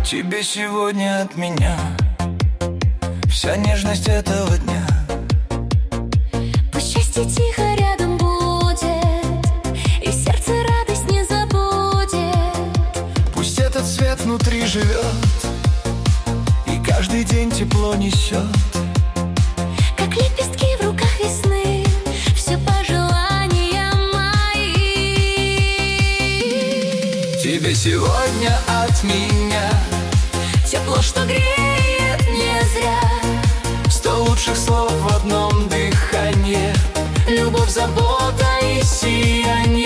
Тебе сегодня от меня вся нежность этого дня. Пусть счастье тихо рядом будет, и сердце радость не забудет. Пусть этот свет внутри живет, и каждый день тепло несет. Как лепестки в руках весны, все пожелания мои. Тебе сегодня от меня Тепло, что греет не зря. 100 лучших слов в одном дыхании. Любовь, забота и сияние.